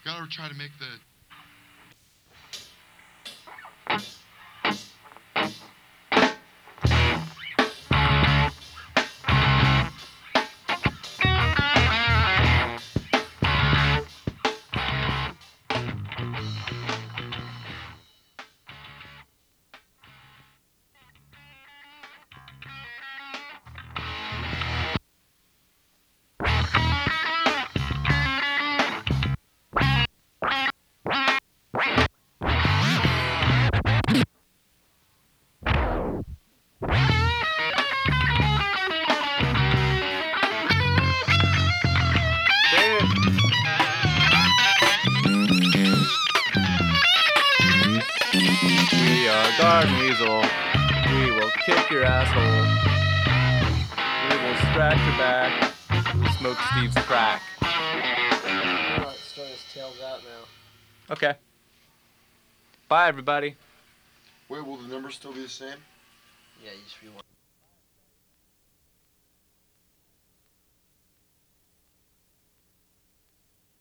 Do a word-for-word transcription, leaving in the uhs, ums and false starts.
Gotta try to make the... We are Garden Weasel. We will kick your asshole. We will scratch your back. We will smoke Steve's crack. Oh, it's throwing his tails out now. Okay. Bye, everybody. Wait, will the numbers still be the same? Yeah, you just rewind.